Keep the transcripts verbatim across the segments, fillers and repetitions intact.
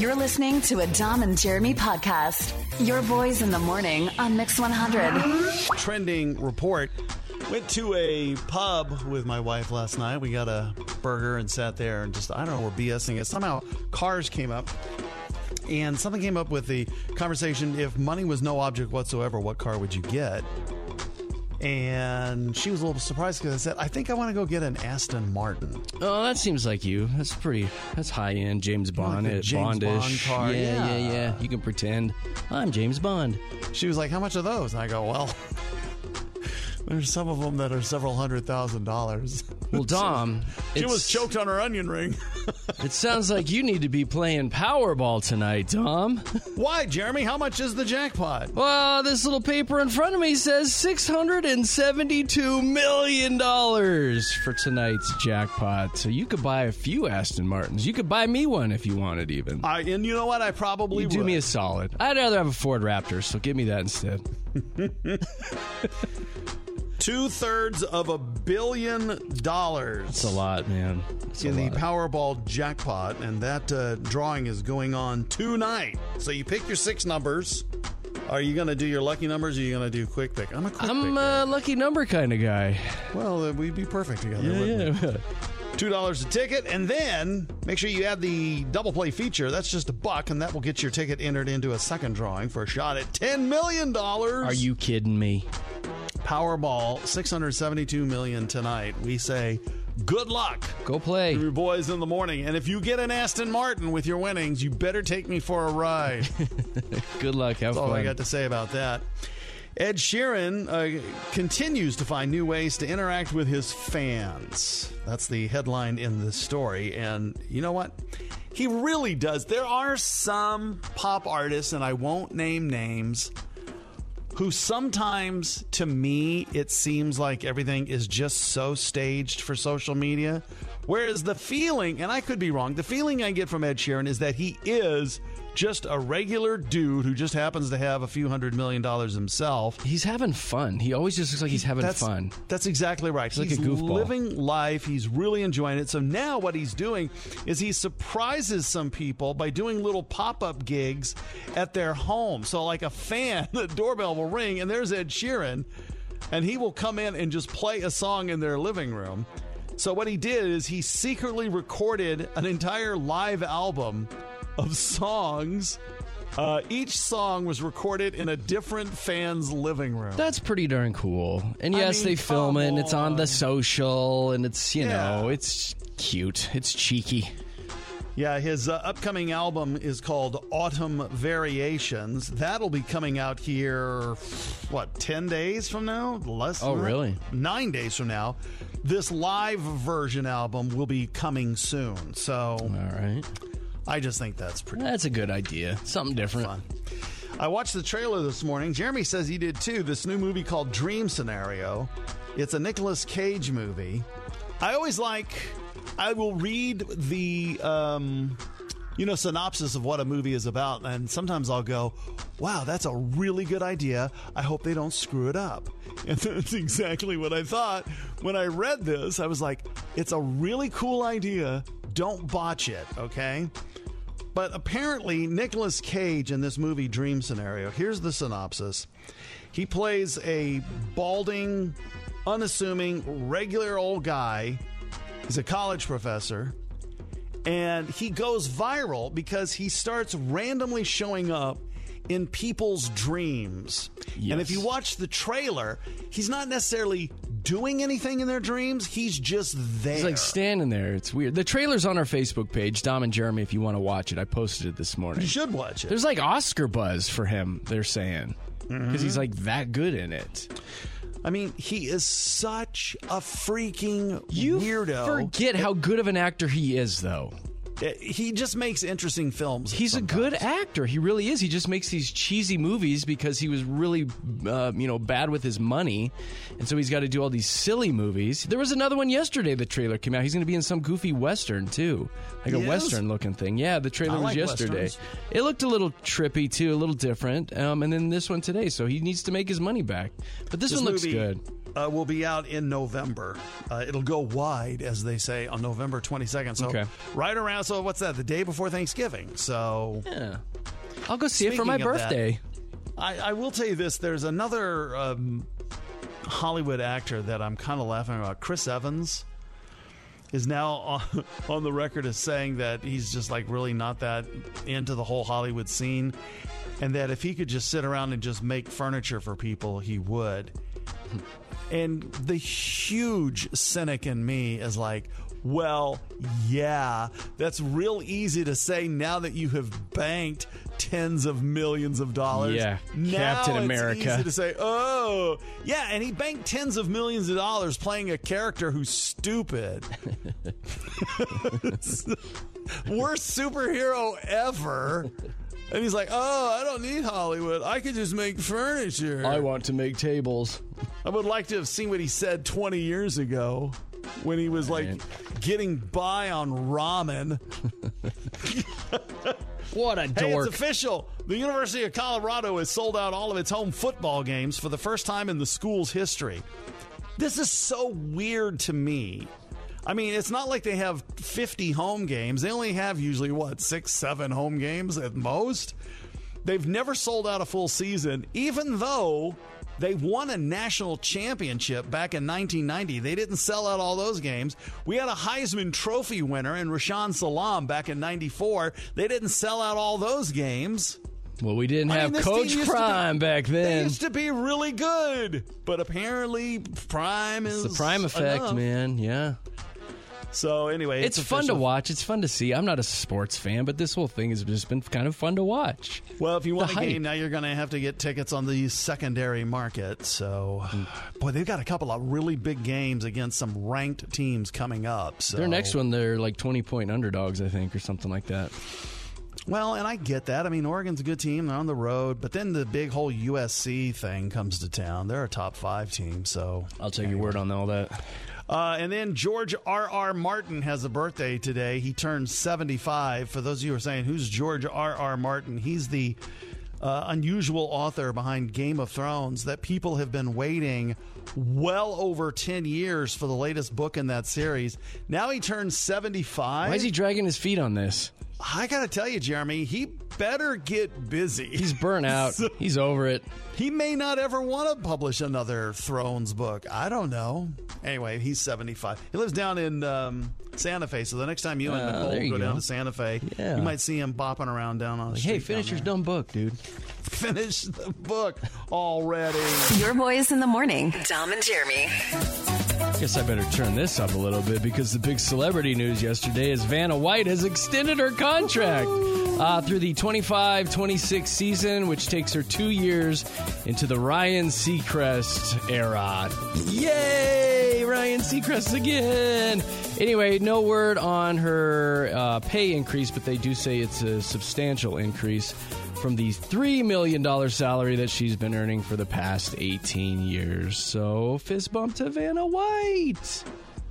You're listening to a Dom and Jeremy podcast. Your boys in the morning on Mix one hundred. Trending report. Went to a pub with my wife last night. We got a burger and sat there and just, I don't know, we're BSing it. Somehow cars came up and something came up with the conversation. If money was no object whatsoever, what car would you get? And she was a little surprised because I said, I think I want to go get an Aston Martin. Oh, that seems like you. That's pretty, that's high-end James Bond. Like the James Bondish. Bond car. Yeah, Yeah. yeah, yeah. You can pretend, I'm James Bond. She was like, how much are those? And I go, well, there's some of them that are several hundred thousand dollars. Well, Dom, She it's- was choked on her onion ring. It sounds like you need to be playing Powerball tonight, Dom. Why, Jeremy? How much is the jackpot? Well, this little paper in front of me says six hundred seventy-two million dollars for tonight's jackpot. So you could buy a few Aston Martins. You could buy me one if you wanted, even. I, and you know what? I probably You do would. me a solid. I'd rather have a Ford Raptor, so give me that instead. Two-thirds of a billion dollars. It's a lot, man. It's in a the lot. Powerball jackpot, and that uh, drawing is going on tonight. So you pick your six numbers. Are you going to do your lucky numbers, or are you going to do quick pick? I'm a quick I'm pick. a lucky number kind of guy. Well, uh, we'd be perfect together, Yeah, wouldn't we? yeah. two dollars a ticket, and then make sure you add the double play feature. That's just a buck, and that will get your ticket entered into a second drawing for a shot at ten million dollars. Are you kidding me? Powerball, six hundred seventy-two million dollars tonight. We say good luck. Go play. Your boys in the morning. And if you get an Aston Martin with your winnings, you better take me for a ride. Good luck. Have That's all fun. I got to say about that. Ed Sheeran uh, continues to find new ways to interact with his fans. That's the headline in this story. And you know what? He really does. There are some pop artists, and I won't name names, who sometimes, to me, it seems like everything is just so staged for social media. Whereas the feeling, and I could be wrong, the feeling I get from Ed Sheeran is that he is just a regular dude who just happens to have a few hundred million dollars himself. He's having fun. He always just looks like he's having That's, fun. that's exactly right. He's like he's a goofball. living life. He's really enjoying it. So now what he's doing is he surprises some people by doing little pop-up gigs at their home. So like a fan, the doorbell will ring, and there's Ed Sheeran, and he will come in and just play a song in their living room. So what he did is he secretly recorded an entire live album of songs. Uh, each song was recorded in a different fan's living room. That's pretty darn cool. And I yes, mean, they film it, and it's on the on. social, and it's, you Yeah. know, it's cute. It's cheeky. Yeah, his uh, upcoming album is called Autumn Variations. That'll be coming out here, what, ten days from now? Less Oh, than that? really? Nine days from now. This live version album will be coming soon. So All right. I just think that's pretty That's a good idea. Something different. fun. I watched the trailer this morning. Jeremy says he did too. This new movie called Dream Scenario. It's a Nicolas Cage movie. I always like, I will read the, um, you know, synopsis of what a movie is about, and sometimes I'll go, wow, that's a really good idea. I hope they don't screw it up. And that's exactly what I thought. When I read this, I was like, it's a really cool idea. Don't botch it, okay? But apparently, Nicolas Cage in this movie Dream Scenario, here's the synopsis. He plays a balding, unassuming, regular old guy. He's a college professor. And he goes viral because he starts randomly showing up in people's dreams. Yes. And if you watch the trailer, he's not necessarily doing anything in their dreams. He's just there. He's like standing there. It's weird. The trailer's on our Facebook page, Dom and Jeremy, if you want to watch it. I posted it this morning. You should watch it. There's like Oscar buzz for him, they're saying. Because Mm-hmm. he's like that good in it. I mean, he is such a freaking You weirdo. forget how good of an actor he is, though. He just makes interesting films. He's sometimes. a good actor. He really is. He just makes these cheesy movies because he was really, uh, you know, bad with his money, and so he's got to do all these silly movies. There was another one yesterday. The trailer came out. He's going to be in some goofy western too, like He a is? western-looking thing. Yeah, the trailer I was like yesterday. westerns. It looked a little trippy too, a little different. Um, and then this one today. So he needs to make his money back. But this, This one looks movie good. uh, will be out in November. Uh, it'll go wide, as they say, on November twenty-second. So Okay. right around, so what's that, the day before Thanksgiving. So Yeah. I'll go see it for my Speaking of that, birthday. I, I will tell you this. There's another um, Hollywood actor that I'm kind of laughing about. Chris Evans is now on, on the record as saying that he's just like really not that into the whole Hollywood scene, and that if he could just sit around and just make furniture for people, he would. And the huge cynic in me is like, well, yeah, that's real easy to say now that you have banked tens of millions of dollars. Yeah, now Captain it's America. easy to say, oh, yeah, and he banked tens of millions of dollars playing a character who's stupid. Worst superhero ever. And he's like, oh, I don't need Hollywood. I could just make furniture. I want to make tables. I would like to have seen what he said twenty years ago when he was like Right. getting by on ramen. What a Hey, dork. it's official. The University of Colorado has sold out all of its home football games for the first time in the school's history. This is so weird to me. I mean, it's not like they have fifty home games. They only have usually, what, six, seven home games at most? They've never sold out a full season, even though they won a national championship back in nineteen ninety. They didn't sell out all those games. We had a Heisman Trophy winner in Rashaan Salam back in ninety-four. They didn't sell out all those games. Well, we didn't I have mean, this Coach team used to be- Prime back They then. used to be really good, but apparently Prime is It's the Prime effect, enough. man. Yeah. So anyway, It's, it's, fun to official. watch. It's fun to see. I'm not a sports fan, but this whole thing has just been kind of fun to watch. Well, if you want The a hype. game, now you're going to have to get tickets on the secondary market. So, boy, they've got a couple of really big games against some ranked teams coming up. So Their next one, they're like twenty-point underdogs, I think, or something like that. Well, and I get that. I mean, Oregon's a good team. They're on the road. But then the big whole U S C thing comes to town. They're a top five team. So I'll take your word on all that. Uh, and then George R R. Martin has a birthday today. He turns seventy-five. For those of you who are saying, who's George R R. Martin? He's the uh, unusual author behind Game of Thrones that people have been waiting well over ten years for the latest book in that series. Now he turns seventy-five. Why is he dragging his feet on this? I got to tell you, Jeremy, he better get busy. He's burnt out. He's over it. He may not ever want to publish another Thrones book. I don't know. Anyway, he's seventy-five. He lives down in um, Santa Fe, so the next time you and Uh, Nicole there go, you down go. to Santa Fe, Yeah. you might see him bopping around down on the street. Hey, finish down your there. dumb book, dude. Finish the book already. Your boys in the morning. Dom and Jeremy. Guess I better turn this up a little bit because the big celebrity news yesterday is Vanna White has extended her contract uh, through the twenty-five twenty-six season, which takes her two years into the Ryan Seacrest era. Yay! Ryan Seacrest again! Anyway, no word on her uh, pay increase, but they do say it's a substantial increase from the three million dollars salary that she's been earning for the past eighteen years. So, fist bump to Vanna White.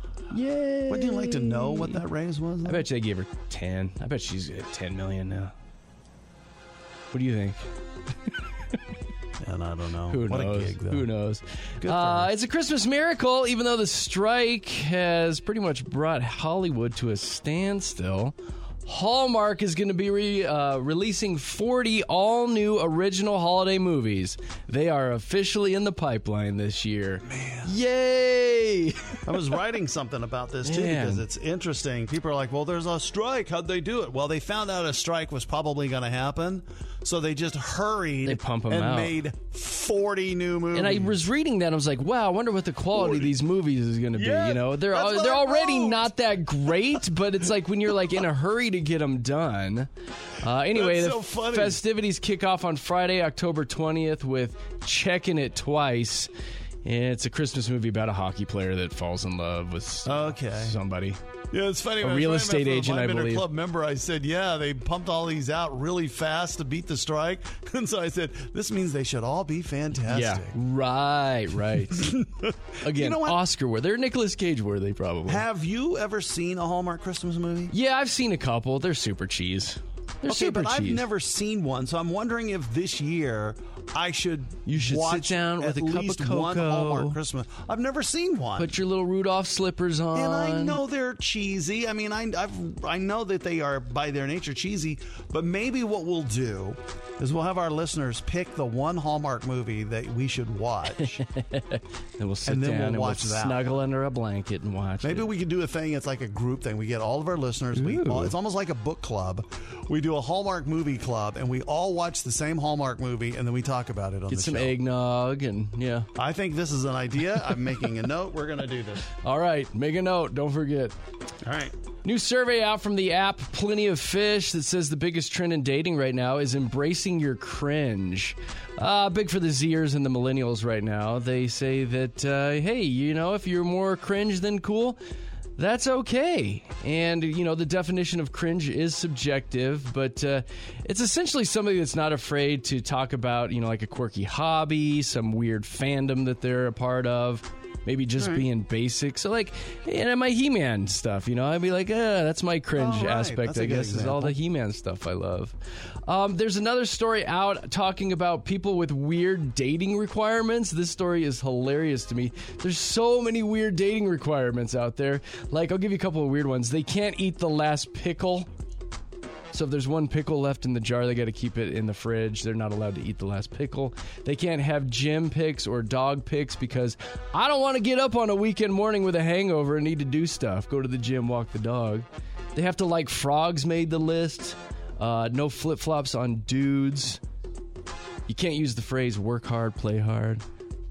Yay. Wouldn't you like to know what that raise was? I bet you they gave her ten. I bet she's at ten million now. What do you think? And I don't know. Who what knows? a gig, though. Who knows? Good for Uh, her. it's a Christmas miracle, even though the strike has pretty much brought Hollywood to a standstill. Hallmark is going to be re, uh, releasing forty all-new original holiday movies. They are officially in the pipeline this year. Man. Yay! I was writing something about this, too, Man. because it's interesting. People are like, well, there's a strike. How'd they do it? Well, they found out a strike was probably going to happen, so they just hurried They pump 'em and out. made forty new movies. And I was reading that, and I was like, wow, I wonder what the quality of these movies is going to be. Yeah, you know, they're that's what they're I already wrote. not that great, but it's like when you're like in a hurry to get them done. Uh, anyway, That's the so funny. festivities kick off on Friday, October twentieth with Checking It Twice. And it's a Christmas movie about a hockey player that falls in love with Okay. somebody. Yeah, it's funny. A when I was real writing estate that for the agent, I Five Minute believe. Club member, I said, yeah, they pumped all these out really fast to beat the strike. And so I said, this means they should all be fantastic. Yeah, right, right. Again, You know what? Oscar worthy. They're Nicolas Cage worthy, probably. Have you ever seen a Hallmark Christmas movie? Yeah, I've seen a couple. They're super cheese. They're okay, super but cheap. I've never seen one, so I'm wondering if this year I should You should watch sit down with at a cup of least cocoa. one Hallmark Christmas. I've never seen one. Put your little Rudolph slippers on. And I know they're cheesy. I mean, I I've, I know that they are by their nature cheesy. But maybe what we'll do is we'll have our listeners pick the one Hallmark movie that we should watch. And we'll sit And then down we'll and watch we'll that snuggle under a blanket and watch Maybe it. we could do a thing. It's like a group thing. We get all of our listeners. We Ooh. all, it's almost like a book club. We do a Hallmark movie club, and we all watch the same Hallmark movie, and then we talk about it on Get the some show. eggnog and, yeah. I think this is an idea. I'm making a note. We're going to do this. All right, make a note. Don't forget. All right. New survey out from the app Plenty of Fish that says the biggest trend in dating right now is embracing your cringe. Uh, big for the Zers and the millennials right now. They say that, uh, hey, you know, if you're more cringe than cool, that's okay. And, you know, the definition of cringe is subjective, but uh, it's essentially somebody that's not afraid to talk about, you know, like a quirky hobby, some weird fandom that they're a part of. Maybe just Right. being basic. So, like, you know, my He-Man stuff, you know, I'd be like, ah, that's my cringe Oh, right. aspect, That's a I good guess, is all example. the He-Man stuff I love. Um, there's another story out talking about people with weird dating requirements. This story is hilarious to me. There's so many weird dating requirements out there. Like, I'll give you a couple of weird ones. They can't eat the last pickle. So if there's one pickle left in the jar, they got to keep it in the fridge. They're not allowed to eat the last pickle. They can't have gym pics or dog pics because I don't want to get up on a weekend morning with a hangover and need to do stuff. Go to the gym, walk the dog. They have to like frogs made the list. Uh, no flip-flops on dudes. You can't use the phrase work hard, play hard.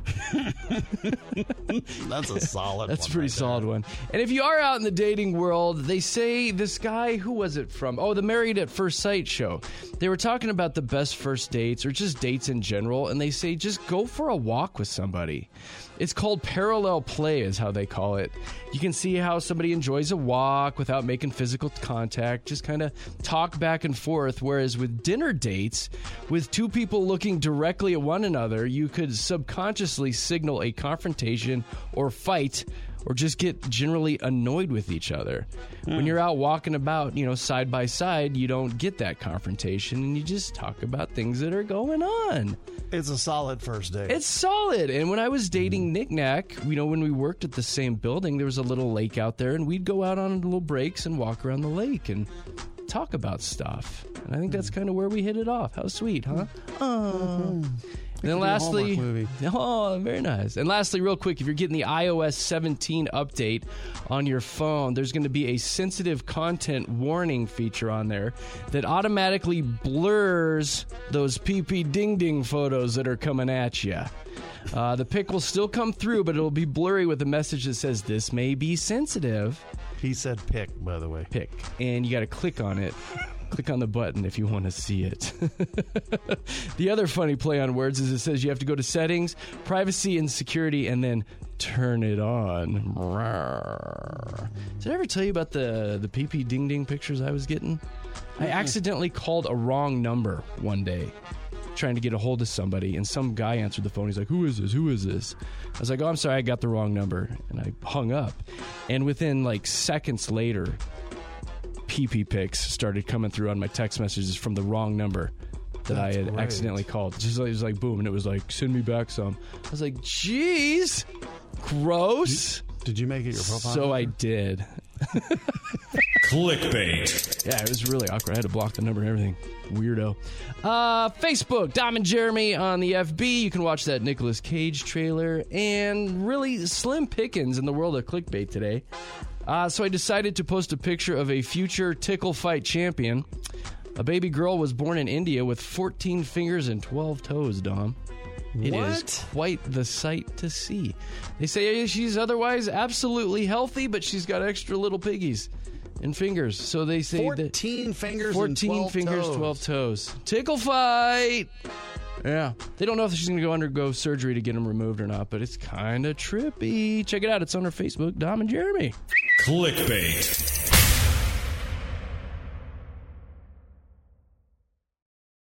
That's a solid That's a one pretty right solid there. one. And if you are out in the dating world, they say this guy, who was it from? Oh, the Married at First Sight show. They were talking about the best first dates or just dates in general, and they say just go for a walk with somebody. It's called parallel play is how they call it. You can see how somebody enjoys a walk without making physical contact, just kind of talk back and forth, whereas with dinner dates, with two people looking directly at one another, you could subconsciously signal a confrontation or fight or just get generally annoyed with each other. When you're out walking about, you know, side by side, you don't get that confrontation and you just talk about things that are going on. It's a solid first date. It's solid. And when I was dating Nick Nack, you know, when we worked at the same building, there was a little lake out there, and we'd go out on little breaks and walk around the lake and talk about stuff. And I think that's kind of where we hit it off. How sweet, huh? Oh. And then be a lastly, Hallmark movie. oh, very nice. And lastly, real quick, if you're getting the i O S seventeen update on your phone, there's going to be a sensitive content warning feature on there that automatically blurs those pee-pee ding-ding photos that are coming at you. Uh, the pic will still come through, but it'll be blurry with a message that says, this may be sensitive. He said pick, by the way. Pick. And you got to click on it. Click on the button if you want to see it. The other funny play on words is it says you have to go to settings, privacy and security, and then turn it on. Rawr. Did I ever tell you about the, the pee-pee ding-ding pictures I was getting? I accidentally called a wrong number one day trying to get a hold of somebody, and some guy answered the phone. He's like, who is this? Who is this? I was like, oh, I'm sorry, I got the wrong number. And I hung up. And within like seconds later, pee-pee pics started coming through on my text messages from the wrong number that That's I had great. accidentally called. Just like, it was like boom, and it was like, send me back some. I was like, jeez, gross. Did you make it your profile? So I did. Clickbait. Yeah, it was really awkward. I had to block the number and everything. Weirdo. Uh, Facebook, Dom and Jeremy on the F B. You can watch that Nicolas Cage trailer. And really slim pickings in the world of clickbait today. Uh, so I decided to post a picture of a future tickle fight champion. A baby girl was born in India with fourteen fingers and twelve toes, Dom. It is What? quite the sight to see. They say she's otherwise absolutely healthy, but she's got extra little piggies and fingers. So they say fourteen that fingers fourteen and twelve fingers, toes. twelve toes. Tickle fight. Yeah. They don't know if she's going to go undergo surgery to get them removed or not, but it's kind of trippy. Check it out. It's on her Facebook, Dom and Jeremy. Clickbait.